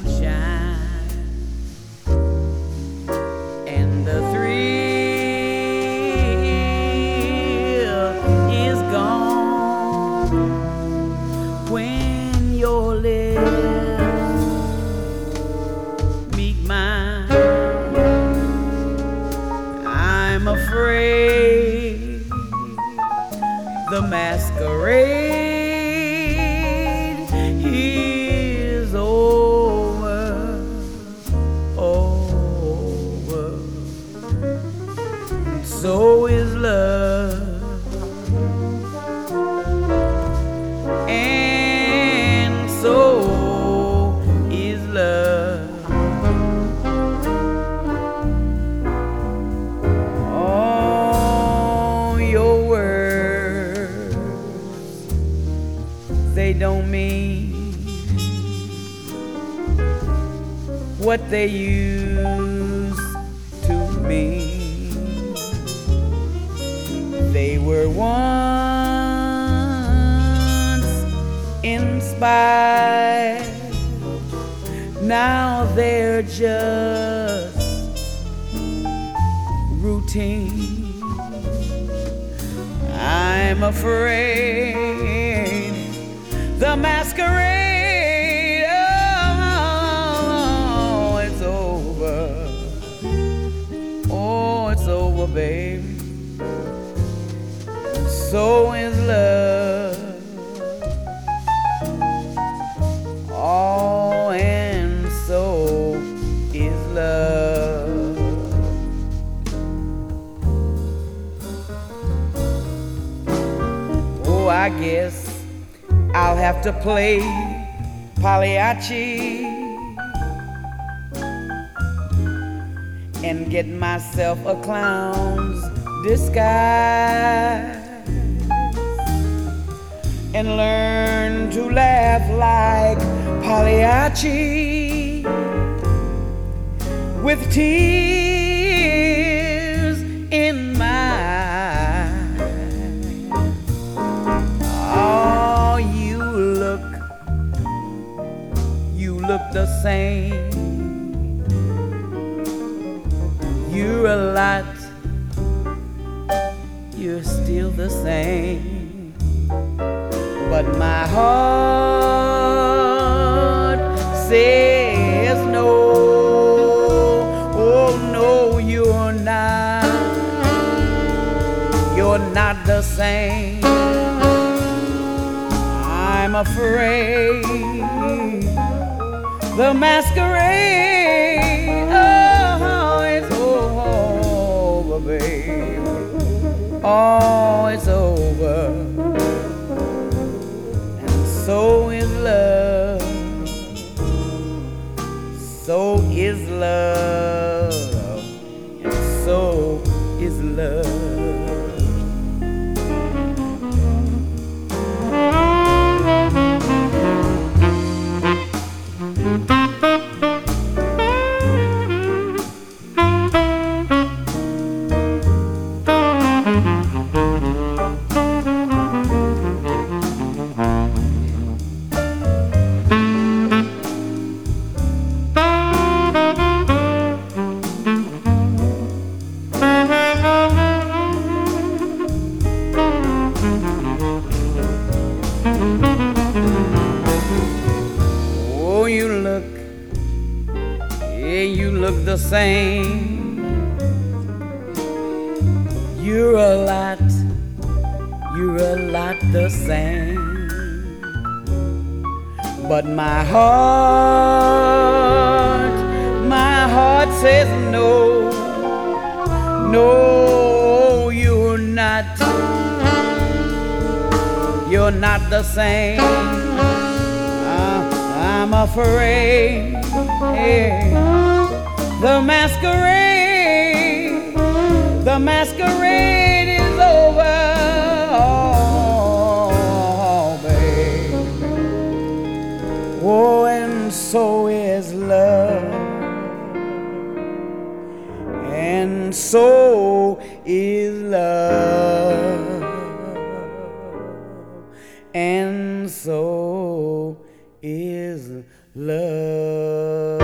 shine, and the thrill is gone when your lips meet mine. I'm afraid the masquerade is over, over. So is love, and so is love. All your words, they don't mean what they used to mean. They were once inspired, now they're just routine. I'm afraid the masquerade, oh, it's over. Oh, it's over, baby. So is love. Oh, and so is love. Oh, I guess I'll have to play Pagliacci and get myself a clown's disguise and learn to laugh like Pagliacci with tears in my eyes. Oh, you look the same. You're a lot, you're still the same. But my heart says no. Oh no, you're not. You're not the same. I'm afraid the masquerade, oh, it's over, baby. Oh, it's over. And so is love. So is love. And so is love. Oh, you look the same. You're a lot the same. But my heart says no, no, you're not the same. I'm afraid the masquerade is over. Oh, baby. Oh, and so is love. And so is love. And so is love.